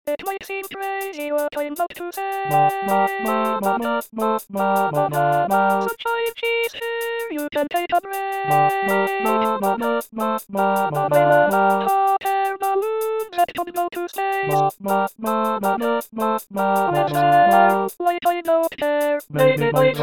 It might seem crazy what I'm about to say. Sunshine, she's here, you can take a break. I'm a hot air balloon that can go to space. What's there? Like I don't care, maybe miles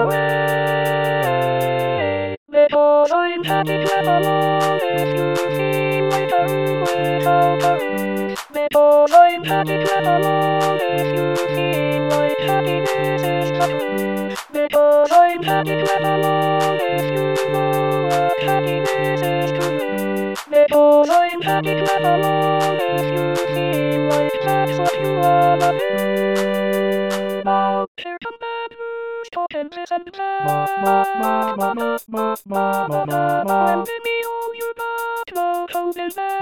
away. Because I'm happy to have along if you seem like a room without a roof. Because I'm happy to have along if you seem like happiness is the truth. Because I'm happy to have along if you know what happiness is to you. Because I'm happy to have along if you seem like that's what you wanna do. Now, here come bad news, talking this and that. And give me all you got, no holding back.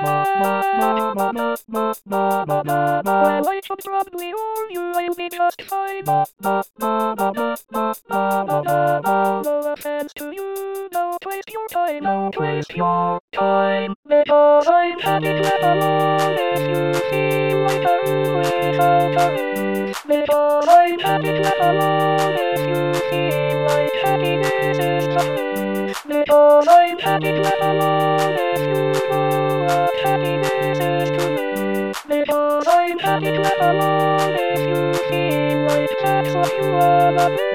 Well, I should probably warn you, I'll be just fine. No offense to you, don't waste your time, don't waste your time. Because I'm happy to have along if you seem like a room without a roof. Because I'm happy to have along if you seem like happiness is the truth. Because I'm happy to have along if you know what happiness is to you. Because I'm happy to have along if you seem like that's what you wanna do.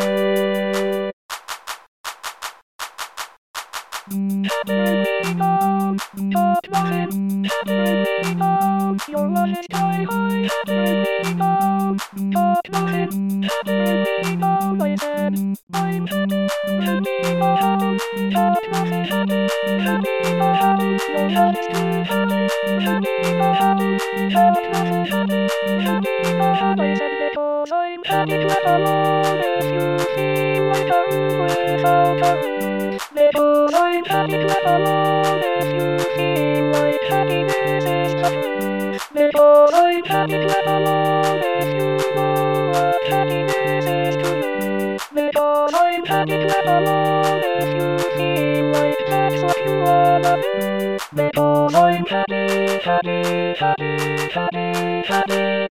Happily down, talk nothing, happily down, your love is sky high, happily down, talk nothing, happily down, I said, I'm happy, happy, talk nothing, happy, no love is too happy, happy, talk nothing, happy, I said, because I'm happy to have along if you seem like a room without a roof. Because I'm happy to have along if you seem like happiness is the truth. Because I'm happy to have along if you know what happiness is to you. Because I'm happy to have along if you seem like that's what you wanna do. Because I'm happy, happy, happy, happy, happy.